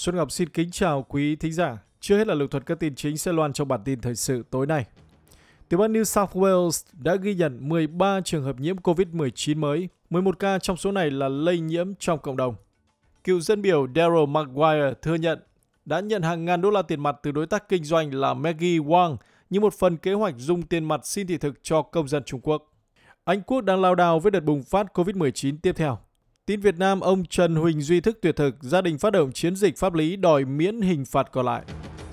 Xuân Ngọc xin kính chào quý thính giả. Trước hết là lược thuật các tin chính sẽ loan trong bản tin thời sự tối nay. Tiểu bang New South Wales đã ghi nhận 13 trường hợp nhiễm COVID-19 mới, 11 ca trong số này là lây nhiễm trong cộng đồng. Cựu dân biểu Daryl Maguire thừa nhận đã nhận hàng ngàn đô la tiền mặt từ đối tác kinh doanh là Maggie Wang như một phần kế hoạch dùng tiền mặt xin thị thực cho công dân Trung Quốc. Anh Quốc đang lao đao với đợt bùng phát COVID-19 tiếp theo. Tin Việt Nam, ông Trần Huỳnh Duy Thức tuyệt thực, gia đình phát động chiến dịch pháp lý đòi miễn hình phạt còn lại.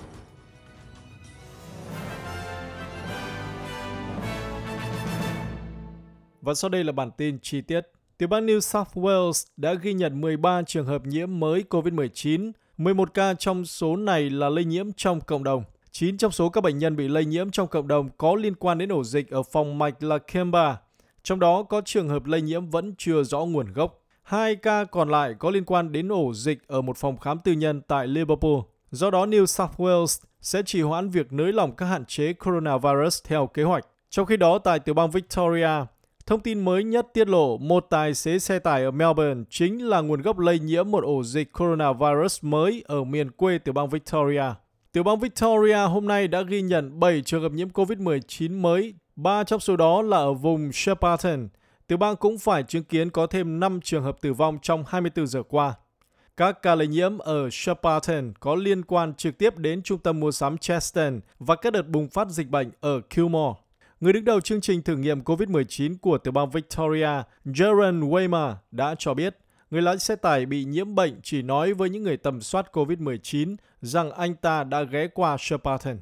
Và sau đây là bản tin chi tiết. Tiểu bang New South Wales đã ghi nhận 13 trường hợp nhiễm mới COVID-19, 11 ca trong số này là lây nhiễm trong cộng đồng. 9 trong số các bệnh nhân bị lây nhiễm trong cộng đồng có liên quan đến ổ dịch ở phòng mạch là Canberra. Trong đó có trường hợp lây nhiễm vẫn chưa rõ nguồn gốc. 2 ca còn lại có liên quan đến ổ dịch ở một phòng khám tư nhân tại Liverpool. Do đó, New South Wales sẽ trì hoãn việc nới lỏng các hạn chế coronavirus theo kế hoạch. Trong khi đó, tại tiểu bang Victoria, thông tin mới nhất tiết lộ một tài xế xe tải ở Melbourne chính là nguồn gốc lây nhiễm một ổ dịch coronavirus mới ở miền quê tiểu bang Victoria. Tiểu bang Victoria hôm nay đã ghi nhận 7 trường hợp nhiễm COVID-19 mới, 3 trong số đó là ở vùng Shepparton. Tiểu bang cũng phải chứng kiến có thêm 5 trường hợp tử vong trong 24 giờ qua. Các ca lây nhiễm ở Shepparton có liên quan trực tiếp đến trung tâm mua sắm Cheston và các đợt bùng phát dịch bệnh ở Kilmore. Người đứng đầu chương trình thử nghiệm COVID-19 của tiểu bang Victoria, Jaron Weimar, đã cho biết người lái xe tải bị nhiễm bệnh chỉ nói với những người tầm soát COVID-19 rằng anh ta đã ghé qua Shepparton.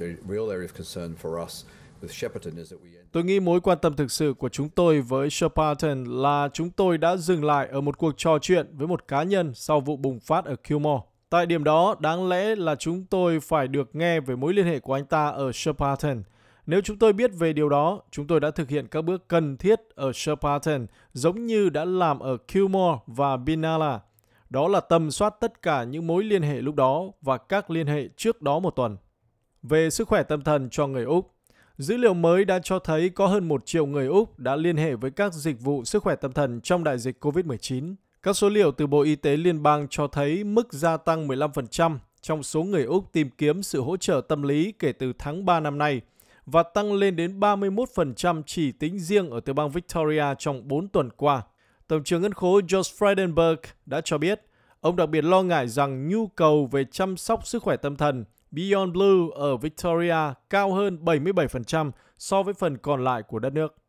Tôi nghĩ mối quan tâm thực sự của chúng tôi với Shepparton là chúng tôi đã dừng lại ở một cuộc trò chuyện với một cá nhân sau vụ bùng phát ở Kilmore. Tại điểm đó, đáng lẽ là chúng tôi phải được nghe về mối liên hệ của anh ta ở Shepparton. Nếu chúng tôi biết về điều đó, chúng tôi đã thực hiện các bước cần thiết ở Shepparton giống như đã làm ở Kilmore và Benalla. Đó là tầm soát tất cả những mối liên hệ lúc đó và các liên hệ trước đó một tuần. Về sức khỏe tâm thần cho người Úc, dữ liệu mới đã cho thấy có hơn 1 triệu người Úc đã liên hệ với các dịch vụ sức khỏe tâm thần trong đại dịch COVID-19. Các số liệu từ Bộ Y tế Liên bang cho thấy mức gia tăng 15% trong số người Úc tìm kiếm sự hỗ trợ tâm lý kể từ tháng 3 năm nay và tăng lên đến 31% chỉ tính riêng ở tiểu bang Victoria trong 4 tuần qua. Tổng trưởng ngân khố Josh Frydenberg đã cho biết ông đặc biệt lo ngại rằng nhu cầu về chăm sóc sức khỏe tâm thần Beyond Blue ở Victoria cao hơn 77% so với phần còn lại của đất nước.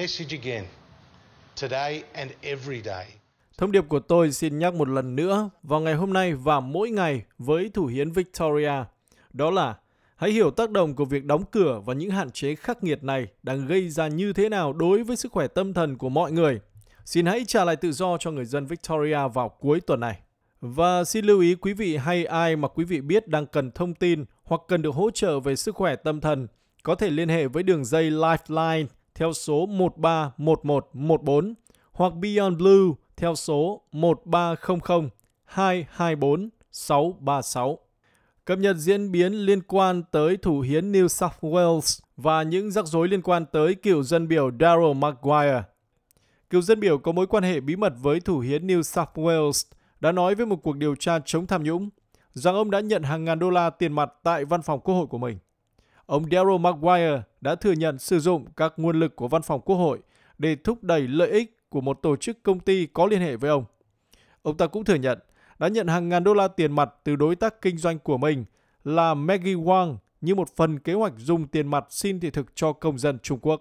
Thông điệp của tôi xin nhắc một lần nữa vào ngày hôm nay và mỗi ngày với thủ hiến Victoria. Đó là hãy hiểu tác động của việc đóng cửa và những hạn chế khắc nghiệt này đang gây ra như thế nào đối với sức khỏe tâm thần của mọi người. Xin hãy trả lại tự do cho người dân Victoria vào cuối tuần này. Và xin lưu ý quý vị hay ai mà quý vị biết đang cần thông tin hoặc cần được hỗ trợ về sức khỏe tâm thần có thể liên hệ với đường dây Lifeline theo số 131114 hoặc Beyond Blue theo số 1300 224 636. Cập nhật diễn biến liên quan tới thủ hiến New South Wales và những rắc rối liên quan tới cựu dân biểu Daryl Maguire. Cựu dân biểu có mối quan hệ bí mật với thủ hiến New South Wales đã nói với một cuộc điều tra chống tham nhũng rằng ông đã nhận hàng ngàn đô la tiền mặt tại văn phòng Quốc hội của mình. Ông Daryl Maguire đã thừa nhận sử dụng các nguồn lực của văn phòng Quốc hội để thúc đẩy lợi ích của một tổ chức công ty có liên hệ với ông. Ông ta cũng thừa nhận đã nhận hàng ngàn đô la tiền mặt từ đối tác kinh doanh của mình là Maggie Wang như một phần kế hoạch dùng tiền mặt xin thị thực cho công dân Trung Quốc.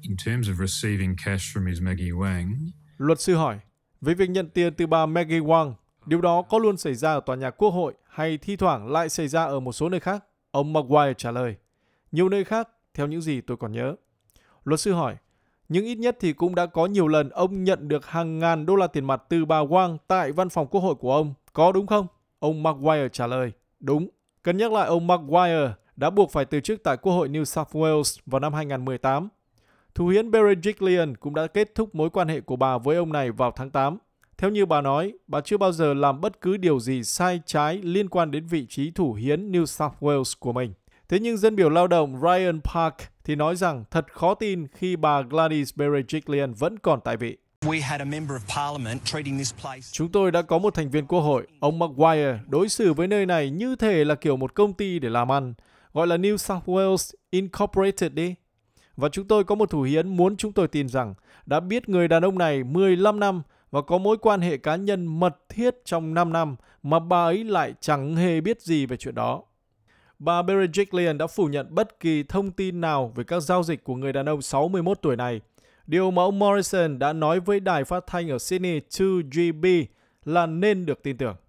Luật sư hỏi, với việc nhận tiền từ bà Maggie Wang, điều đó có luôn xảy ra ở tòa nhà Quốc hội hay thi thoảng lại xảy ra ở một số nơi khác? Ông Maguire trả lời, nhiều nơi khác, theo những gì tôi còn nhớ. Luật sư hỏi, nhưng ít nhất thì cũng đã có nhiều lần ông nhận được hàng ngàn đô la tiền mặt từ bà Wang tại văn phòng Quốc hội của ông, có đúng không? Ông Maguire trả lời, đúng. Cần nhắc lại ông Maguire đã buộc phải từ chức tại Quốc hội New South Wales vào năm 2018. Thủ hiến Berejiklian cũng đã kết thúc mối quan hệ của bà với ông này vào tháng 8. Theo như bà nói, bà chưa bao giờ làm bất cứ điều gì sai trái liên quan đến vị trí thủ hiến New South Wales của mình. Thế nhưng dân biểu lao động Ryan Park thì nói rằng thật khó tin khi bà Gladys Berejiklian vẫn còn tại vị. Chúng tôi đã có một thành viên quốc hội, ông Maguire, đối xử với nơi này như thể là kiểu một công ty để làm ăn, gọi là New South Wales Incorporated đi. Và chúng tôi có một thủ hiến muốn chúng tôi tin rằng đã biết người đàn ông này 15 năm và có mối quan hệ cá nhân mật thiết trong 5 năm mà bà ấy lại chẳng hề biết gì về chuyện đó. Bà Berejiklian đã phủ nhận bất kỳ thông tin nào về các giao dịch của người đàn ông 61 tuổi này. Điều mà ông Morrison đã nói với đài phát thanh ở Sydney 2GB là nên được tin tưởng.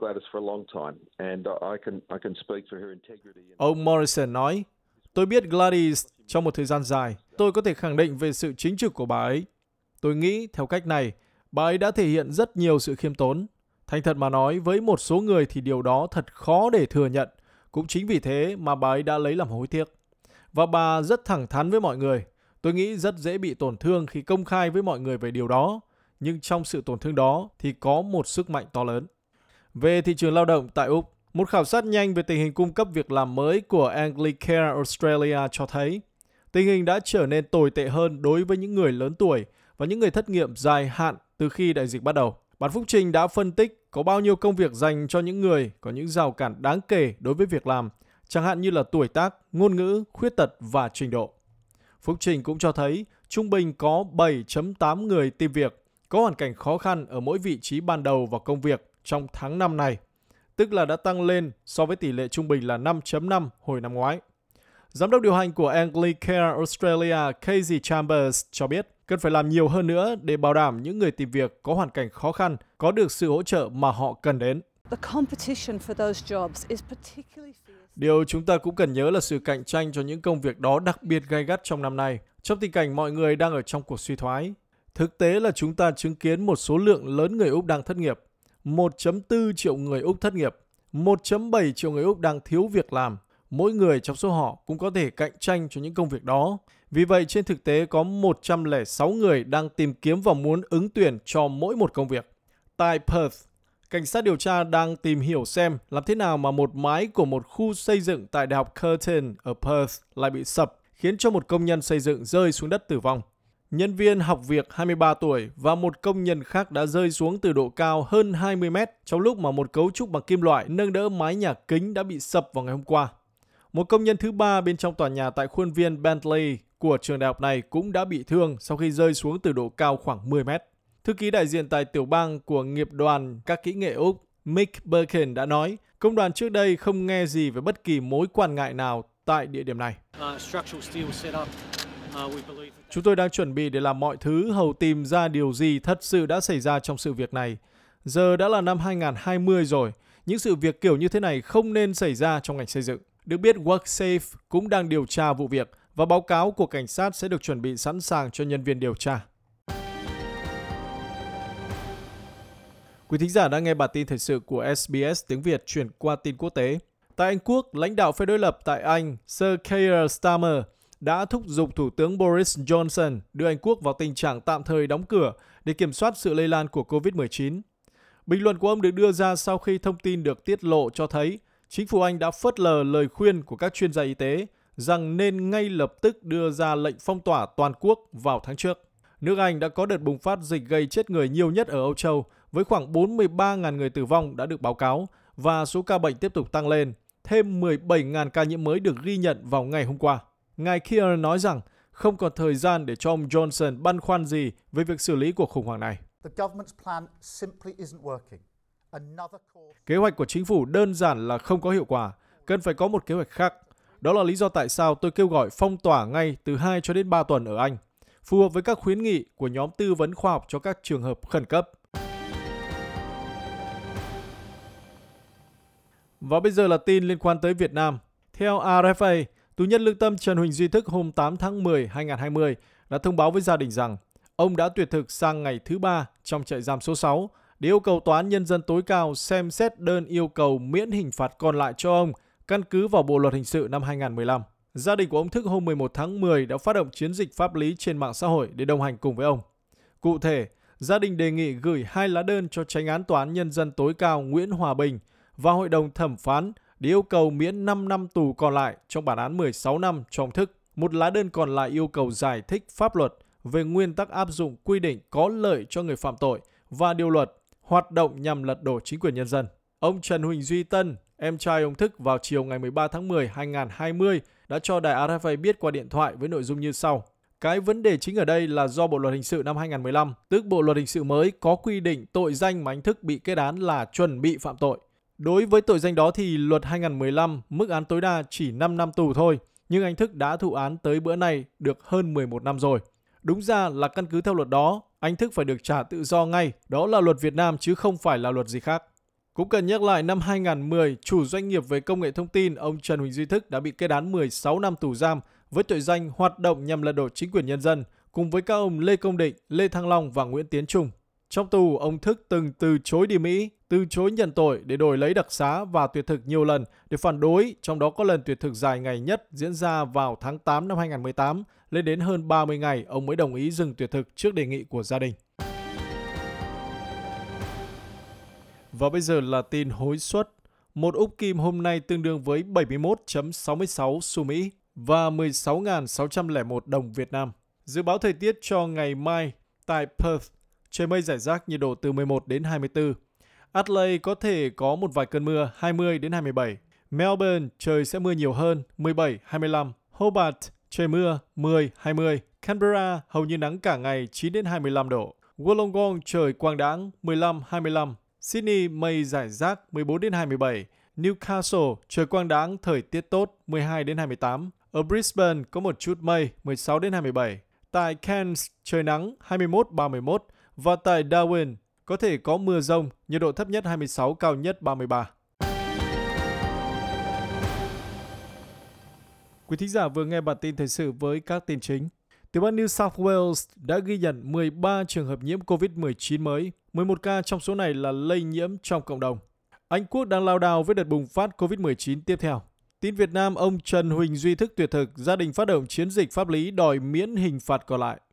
Ông Morrison nói, tôi biết Gladys trong một thời gian dài. Tôi có thể khẳng định về sự chính trực của bà ấy. Tôi nghĩ theo cách này, bà ấy đã thể hiện rất nhiều sự khiêm tốn. Thành thật mà nói, với một số người thì điều đó thật khó để thừa nhận. Cũng chính vì thế mà bà ấy đã lấy làm hối tiếc. Và bà rất thẳng thắn với mọi người. Tôi nghĩ rất dễ bị tổn thương khi công khai với mọi người về điều đó. Nhưng trong sự tổn thương đó thì có một sức mạnh to lớn. Về thị trường lao động tại Úc, một khảo sát nhanh về tình hình cung cấp việc làm mới của Anglicare Australia cho thấy tình hình đã trở nên tồi tệ hơn đối với những người lớn tuổi và những người thất nghiệp dài hạn từ khi đại dịch bắt đầu. Bản phúc trình đã phân tích có bao nhiêu công việc dành cho những người có những rào cản đáng kể đối với việc làm, chẳng hạn như là tuổi tác, ngôn ngữ, khuyết tật và trình độ. Phúc trình cũng cho thấy trung bình có 7.8 người tìm việc có hoàn cảnh khó khăn ở mỗi vị trí ban đầu vào công việc trong tháng 5 này, tức là đã tăng lên so với tỷ lệ trung bình là 5.5 hồi năm ngoái. Giám đốc điều hành của Anglicare Australia Casey Chambers cho biết cần phải làm nhiều hơn nữa để bảo đảm những người tìm việc có hoàn cảnh khó khăn có được sự hỗ trợ mà họ cần đến. Điều chúng ta cũng cần nhớ là sự cạnh tranh cho những công việc đó đặc biệt gay gắt trong năm nay, trong tình cảnh mọi người đang ở trong cuộc suy thoái. Thực tế là chúng ta chứng kiến một số lượng lớn người Úc đang thất nghiệp, 1.4 triệu người Úc thất nghiệp, 1.7 triệu người Úc đang thiếu việc làm. Mỗi người trong số họ cũng có thể cạnh tranh cho những công việc đó. Vì vậy, trên thực tế có 106 người đang tìm kiếm và muốn ứng tuyển cho mỗi một công việc. Tại Perth, cảnh sát điều tra đang tìm hiểu xem làm thế nào mà một mái của một khu xây dựng tại Đại học Curtin ở Perth lại bị sập, khiến cho một công nhân xây dựng rơi xuống đất tử vong. Nhân viên học việc 23 tuổi và một công nhân khác đã rơi xuống từ độ cao hơn 20 mét trong lúc mà một cấu trúc bằng kim loại nâng đỡ mái nhà kính đã bị sập vào ngày hôm qua. Một công nhân thứ ba bên trong tòa nhà tại khuôn viên Bentley của trường đại học này cũng đã bị thương sau khi rơi xuống từ độ cao khoảng 10 mét. Thư ký đại diện tại tiểu bang của nghiệp đoàn các kỹ nghệ Úc, Mick Birkin đã nói, công đoàn trước đây không nghe gì về bất kỳ mối quan ngại nào tại địa điểm này. Chúng tôi đang chuẩn bị để làm mọi thứ hầu tìm ra điều gì thật sự đã xảy ra trong sự việc này. Giờ đã là năm 2020 rồi, những sự việc kiểu như thế này không nên xảy ra trong ngành xây dựng. Được biết WorkSafe cũng đang điều tra vụ việc và báo cáo của cảnh sát sẽ được chuẩn bị sẵn sàng cho nhân viên điều tra. Quý thính giả đang nghe bản tin thời sự của SBS tiếng Việt chuyển qua tin quốc tế. Tại Anh Quốc, lãnh đạo phe đối lập tại Anh, Sir Keir Starmer, đã thúc giục Thủ tướng Boris Johnson đưa Anh Quốc vào tình trạng tạm thời đóng cửa để kiểm soát sự lây lan của COVID-19. Bình luận của ông được đưa ra sau khi thông tin được tiết lộ cho thấy chính phủ Anh đã phớt lờ lời khuyên của các chuyên gia y tế rằng nên ngay lập tức đưa ra lệnh phong tỏa toàn quốc vào tháng trước. Nước Anh đã có đợt bùng phát dịch gây chết người nhiều nhất ở Âu Châu, với khoảng 43.000 người tử vong đã được báo cáo và số ca bệnh tiếp tục tăng lên. Thêm 17.000 ca nhiễm mới được ghi nhận vào ngày hôm qua. Ngài Keir nói rằng không còn thời gian để cho ông Johnson băn khoăn gì về việc xử lý cuộc khủng hoảng này. Kế hoạch của chính phủ đơn giản là không có hiệu quả, cần phải có một kế hoạch khác. Đó là lý do tại sao tôi kêu gọi phong tỏa ngay từ 2 cho đến 3 tuần ở Anh, phù hợp với các khuyến nghị của nhóm tư vấn khoa học cho các trường hợp khẩn cấp. Và bây giờ là tin liên quan tới Việt Nam. Theo RFA, tù nhân lương tâm Trần Huỳnh Duy Thức hôm 8 tháng 10, 2020 đã thông báo với gia đình rằng ông đã tuyệt thực sang ngày thứ 3 trong trại giam số 6 để yêu cầu Tòa án Nhân dân tối cao xem xét đơn yêu cầu miễn hình phạt còn lại cho ông căn cứ vào Bộ Luật Hình sự năm 2015. Gia đình của ông Thức hôm 11 tháng 10 đã phát động chiến dịch pháp lý trên mạng xã hội để đồng hành cùng với ông. Cụ thể, gia đình đề nghị gửi 2 lá đơn cho Chánh án Tòa án Nhân dân tối cao Nguyễn Hòa Bình và Hội đồng thẩm phán để yêu cầu miễn 5 năm tù còn lại trong bản án 16 năm cho ông Thức. Một lá đơn còn lại yêu cầu giải thích pháp luật về nguyên tắc áp dụng quy định có lợi cho người phạm tội và điều luật hoạt động nhằm lật đổ chính quyền nhân dân. Ông Trần Huỳnh Duy Tân, em trai ông Thức, vào chiều ngày 13 tháng 10, 2020 đã cho đài RFA biết qua điện thoại với nội dung như sau. Cái vấn đề chính ở đây là do Bộ Luật Hình sự năm 2015, tức Bộ Luật Hình sự mới, có quy định tội danh mà anh Thức bị kết án là chuẩn bị phạm tội. Đối với tội danh đó thì luật 2015 mức án tối đa chỉ 5 năm tù thôi, nhưng anh Thức đã thụ án tới bữa nay được hơn 11 năm rồi. Đúng ra là căn cứ theo luật đó, anh Thức phải được trả tự do ngay, đó là luật Việt Nam chứ không phải là luật gì khác. Cũng cần nhắc lại năm 2010, chủ doanh nghiệp về công nghệ thông tin ông Trần Huỳnh Duy Thức đã bị kết án 16 năm tù giam với tội danh hoạt động nhằm lật đổ chính quyền nhân dân, cùng với các ông Lê Công Định, Lê Thăng Long và Nguyễn Tiến Trung. Trong tù, ông Thức từng từ chối đi Mỹ, từ chối nhận tội để đổi lấy đặc xá và tuyệt thực nhiều lần để phản đối, trong đó có lần tuyệt thực dài ngày nhất diễn ra vào tháng 8 năm 2018, lên đến hơn 30 ngày ông mới đồng ý dừng tuyệt thực trước đề nghị của gia đình. Và bây giờ là tin hối suất. Một úc kim hôm nay tương đương với 71.66 xu Mỹ và 16.601 đồng Việt Nam. Dự báo thời tiết cho ngày mai tại Perth, trời mây rải rác, nhiệt độ từ 11 đến 24. Adelaide có thể có một vài cơn mưa, 20 đến 27. Melbourne, trời sẽ mưa nhiều hơn, 17, 25. Hobart, trời mưa, 10, 20. Canberra, hầu như nắng cả ngày, 9 đến 25 độ. Wollongong, trời quang đãng, 15, 25. Sydney, mây rải rác, 14 đến 27. Newcastle, trời quang đãng, thời tiết tốt, 12 đến 28. Ở Brisbane, có một chút mây, 16 đến 27. Tại Cairns, trời nắng, 21, 31. Và tại Darwin, có thể có mưa rông, nhiệt độ thấp nhất 26, cao nhất 33. Quý thính giả vừa nghe bản tin thời sự với các tin chính. Tiểu bang New South Wales đã ghi nhận 13 trường hợp nhiễm COVID-19 mới, 11 ca trong số này là lây nhiễm trong cộng đồng. Anh Quốc đang lao đao với đợt bùng phát COVID-19 tiếp theo. Tin Việt Nam, ông Trần Huỳnh Duy Thức tuyệt thực, gia đình phát động chiến dịch pháp lý đòi miễn hình phạt còn lại.